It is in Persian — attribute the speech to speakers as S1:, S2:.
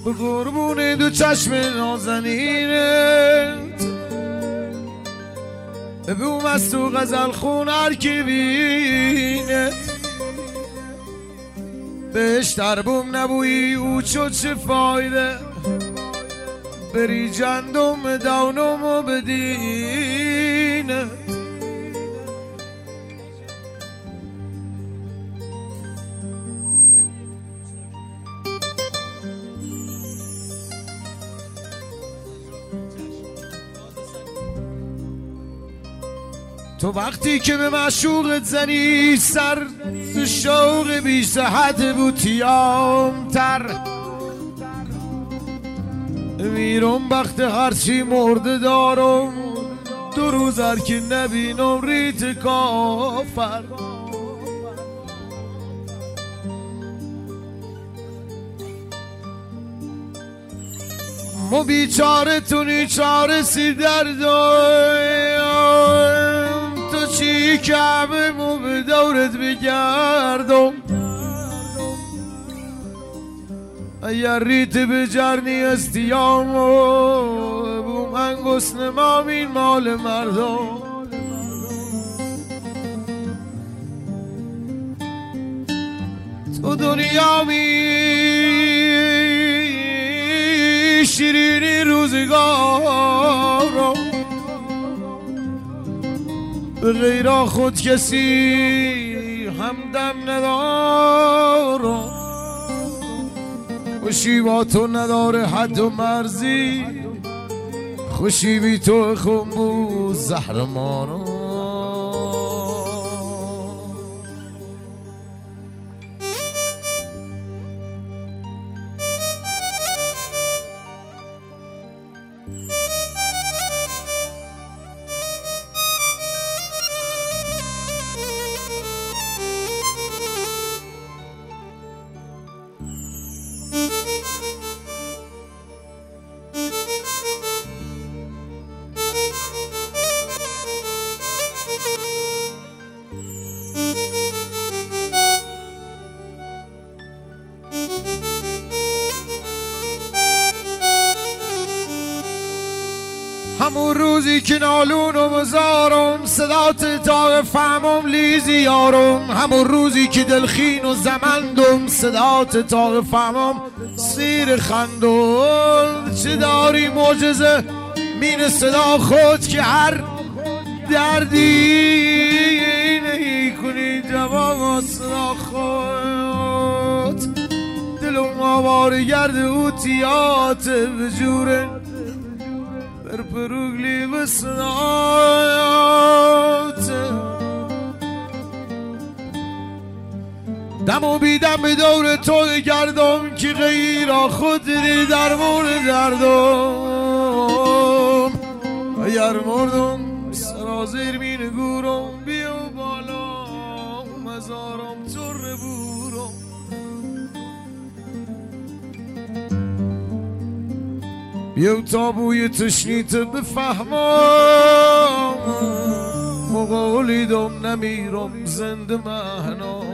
S1: به قربون دو چشم نازنینت بوم از تو غزل خون هر کی بینت بهش در بوم نبویی او چه فایده بری جندم دونم بدینه تو وقتی که به معشوقت زنی سر تو شوق بی صحت بوتیام تر میرم وقت هرچی مرده دارم دو روز هر که نبینم ریت کافر ما بیچاره تو نیچاره سی دردم تو چی کعبه مو به دورت بگردم اگر ریت بجرنی استیامو بو من گسن مامین مال مردم تو دنیا می شیرینی روزگارم به غیر خود کسی همدم ندارم خوشی با تو نداره حد و مرزی خوشی بی تو خنبو زهر مانو همون روزی که نالون و مزارم صدات تا فهمم لیزی یارم همون روزی که دلخین و زمندم صدات تا فهمم سیر خندم چه داری معجزه مین صدا خود که هر دردی نمی جواب صدا خود دلم آوار گرد اوتیات بجوره پروگلی بسنات دم و بیدم به دور تو گردم که غیر خود دی در مورد دردم اگر مردم سرازیر می نگورم بیا بالا مزارم تر بورم بیا تا بوی تشنیت بفهمم مقالیدم نمیرم زنده مهنام